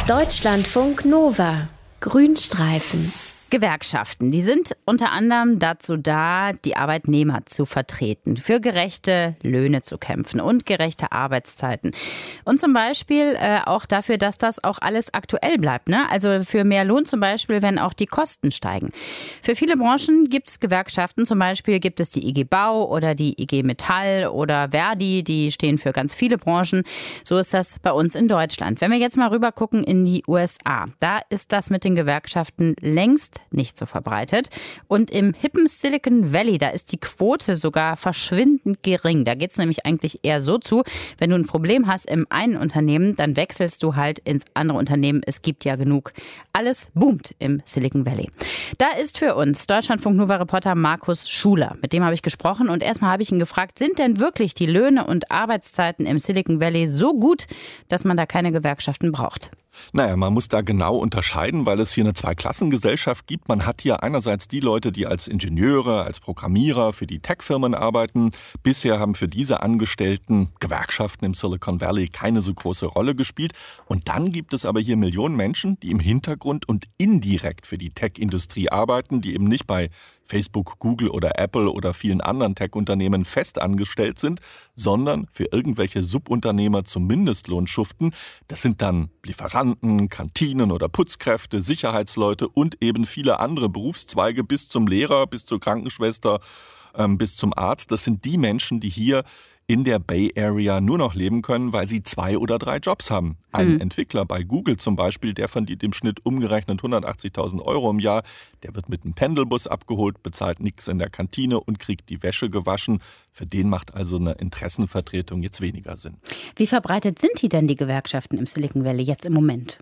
Deutschlandfunk Nova. Grünstreifen. Gewerkschaften, die sind unter anderem dazu da, die Arbeitnehmer zu vertreten, für gerechte Löhne zu kämpfen und gerechte Arbeitszeiten. Und zum Beispiel auch dafür, dass das auch alles aktuell bleibt, ne? Also für mehr Lohn zum Beispiel, wenn auch die Kosten steigen. Für viele Branchen gibt es Gewerkschaften, zum Beispiel gibt es die IG Bau oder die IG Metall oder Verdi, die stehen für ganz viele Branchen. So ist das bei uns in Deutschland. Wenn wir jetzt mal rüber gucken in die USA, da ist das mit den Gewerkschaften längst nicht so verbreitet. Und im hippen Silicon Valley, da ist die Quote sogar verschwindend gering. Da geht es nämlich eigentlich eher so zu, wenn du ein Problem hast im einen Unternehmen, dann wechselst du halt ins andere Unternehmen. Es gibt ja genug. Alles boomt im Silicon Valley. Da ist für uns Deutschlandfunk Nova-Reporter Markus Schuler. Mit dem habe ich gesprochen und erstmal habe ich ihn gefragt, sind denn wirklich die Löhne und Arbeitszeiten im Silicon Valley so gut, dass man da keine Gewerkschaften braucht? Naja, man muss da genau unterscheiden, weil es hier eine Zweiklassengesellschaft gibt. Man hat hier einerseits die Leute, die als Ingenieure, als Programmierer für die Tech-Firmen arbeiten. Bisher haben für diese Angestellten Gewerkschaften im Silicon Valley keine so große Rolle gespielt. Und dann gibt es aber hier Millionen Menschen, die im Hintergrund und indirekt für die Tech-Industrie arbeiten, die eben nicht bei Facebook, Google oder Apple oder vielen anderen Tech-Unternehmen fest angestellt sind, sondern für irgendwelche Subunternehmer zum Mindestlohn schuften. Das sind dann Lieferanten, Kantinen oder Putzkräfte, Sicherheitsleute und eben viele andere Berufszweige bis zum Lehrer, bis zur Krankenschwester, bis zum Arzt. Das sind die Menschen, die hier in der Bay Area nur noch leben können, weil sie 2 oder 3 Jobs haben. Ein Entwickler bei Google zum Beispiel, der verdient im Schnitt umgerechnet 180.000 € im Jahr. Der wird mit einem Pendelbus abgeholt, bezahlt nichts in der Kantine und kriegt die Wäsche gewaschen. Für den macht also eine Interessenvertretung jetzt weniger Sinn. Wie verbreitet sind die denn, die Gewerkschaften im Silicon Valley jetzt im Moment?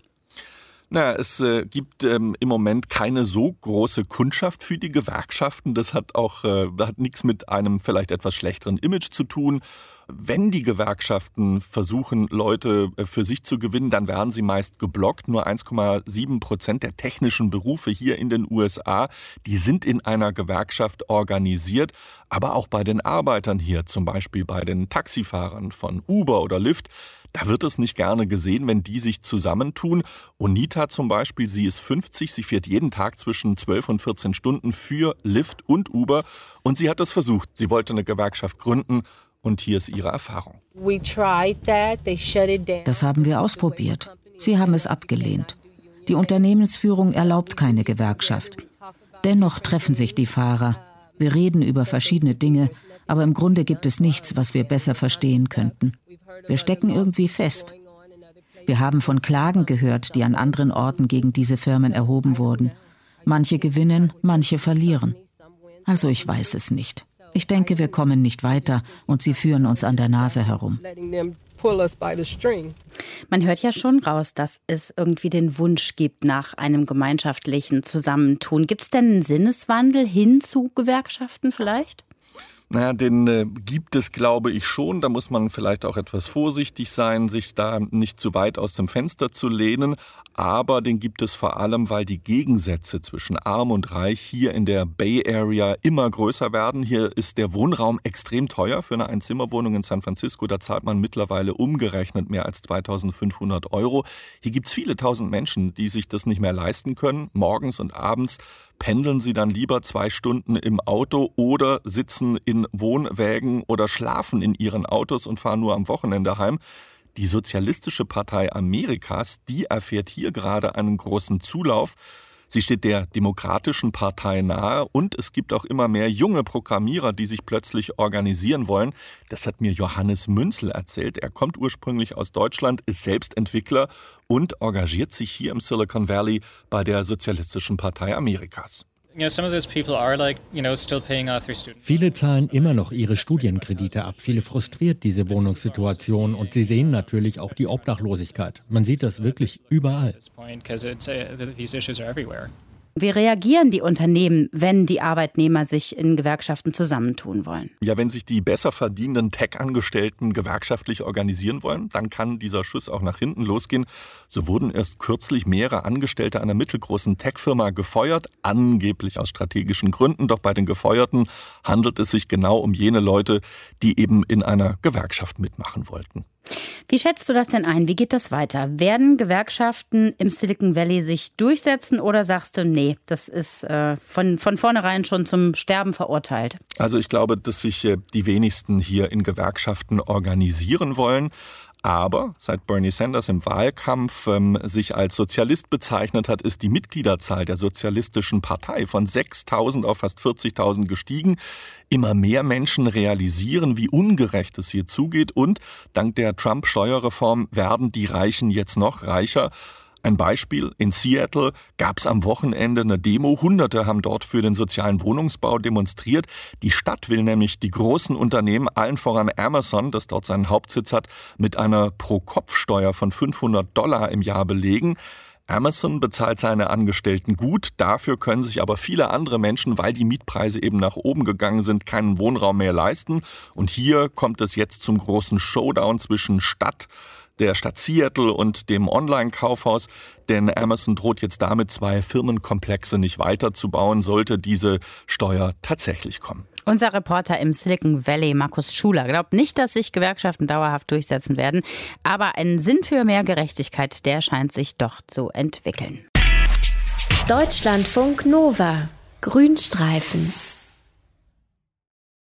Na, es gibt im Moment keine so große Kundschaft für die Gewerkschaften. Das hat nichts mit einem vielleicht etwas schlechteren Image zu tun. Wenn die Gewerkschaften versuchen, Leute für sich zu gewinnen, dann werden sie meist geblockt. Nur 1,7% der technischen Berufe hier in den USA, die sind in einer Gewerkschaft organisiert. Aber auch bei den Arbeitern hier, zum Beispiel bei den Taxifahrern von Uber oder Lyft, da wird es nicht gerne gesehen, wenn die sich zusammentun. Onita zum Beispiel, sie ist 50, sie fährt jeden Tag zwischen 12 und 14 Stunden für Lyft und Uber. Und sie hat es versucht. Sie wollte eine Gewerkschaft gründen. Und hier ist ihre Erfahrung. Das haben wir ausprobiert. Sie haben es abgelehnt. Die Unternehmensführung erlaubt keine Gewerkschaft. Dennoch treffen sich die Fahrer. Wir reden über verschiedene Dinge, aber im Grunde gibt es nichts, was wir besser verstehen könnten. Wir stecken irgendwie fest. Wir haben von Klagen gehört, die an anderen Orten gegen diese Firmen erhoben wurden. Manche gewinnen, manche verlieren. Also ich weiß es nicht. Ich denke, wir kommen nicht weiter und sie führen uns an der Nase herum. Man hört ja schon raus, dass es irgendwie den Wunsch gibt nach einem gemeinschaftlichen Zusammentun. Gibt es denn einen Sinneswandel hin zu Gewerkschaften vielleicht? Naja, den gibt es, glaube ich, schon. Da muss man vielleicht auch etwas vorsichtig sein, sich da nicht zu weit aus dem Fenster zu lehnen. Aber den gibt es vor allem, weil die Gegensätze zwischen Arm und Reich hier in der Bay Area immer größer werden. Hier ist der Wohnraum extrem teuer. Für eine Einzimmerwohnung in San Francisco, da zahlt man mittlerweile umgerechnet mehr als 2.500 €. Hier gibt es viele tausend Menschen, die sich das nicht mehr leisten können. Morgens und abends pendeln sie dann lieber 2 Stunden im Auto oder sitzen in Wohnwägen oder schlafen in ihren Autos und fahren nur am Wochenende heim. Die Sozialistische Partei Amerikas, die erfährt hier gerade einen großen Zulauf. Sie steht der Demokratischen Partei nahe und es gibt auch immer mehr junge Programmierer, die sich plötzlich organisieren wollen. Das hat mir Johannes Münzel erzählt. Er kommt ursprünglich aus Deutschland, ist selbst Entwickler und engagiert sich hier im Silicon Valley bei der Sozialistischen Partei Amerikas. Viele zahlen immer noch ihre Studienkredite ab. Viele frustriert diese Wohnungssituation und sie sehen natürlich auch die Obdachlosigkeit. Man sieht das wirklich überall. Wie reagieren die Unternehmen, wenn die Arbeitnehmer sich in Gewerkschaften zusammentun wollen? Ja, wenn sich die besser verdienenden Tech-Angestellten gewerkschaftlich organisieren wollen, dann kann dieser Schuss auch nach hinten losgehen. So wurden erst kürzlich mehrere Angestellte einer mittelgroßen Tech-Firma gefeuert, angeblich aus strategischen Gründen. Doch bei den Gefeuerten handelt es sich genau um jene Leute, die eben in einer Gewerkschaft mitmachen wollten. Wie schätzt du das denn ein? Wie geht das weiter? Werden Gewerkschaften im Silicon Valley sich durchsetzen oder sagst du, nee, das ist von vornherein schon zum Sterben verurteilt? Also ich glaube, dass sich die wenigsten hier in Gewerkschaften organisieren wollen. Aber seit Bernie Sanders im Wahlkampf sich als Sozialist bezeichnet hat, ist die Mitgliederzahl der Sozialistischen Partei von 6.000 auf fast 40.000 gestiegen. Immer mehr Menschen realisieren, wie ungerecht es hier zugeht. Und dank der Trump-Steuerreform werden die Reichen jetzt noch reicher. Ein Beispiel, in Seattle gab es am Wochenende eine Demo. Hunderte haben dort für den sozialen Wohnungsbau demonstriert. Die Stadt will nämlich die großen Unternehmen, allen voran Amazon, das dort seinen Hauptsitz hat, mit einer Pro-Kopf-Steuer von $500 im Jahr belegen. Amazon bezahlt seine Angestellten gut, dafür können sich aber viele andere Menschen, weil die Mietpreise eben nach oben gegangen sind, keinen Wohnraum mehr leisten. Und hier kommt es jetzt zum großen Showdown zwischen der Stadt Seattle und dem Online-Kaufhaus, denn Amazon droht jetzt damit, 2 Firmenkomplexe nicht weiterzubauen, sollte diese Steuer tatsächlich kommen. Unser Reporter im Silicon Valley, Markus Schuler, glaubt nicht, dass sich Gewerkschaften dauerhaft durchsetzen werden, aber ein Sinn für mehr Gerechtigkeit, der scheint sich doch zu entwickeln. Deutschlandfunk Nova, Grünstreifen.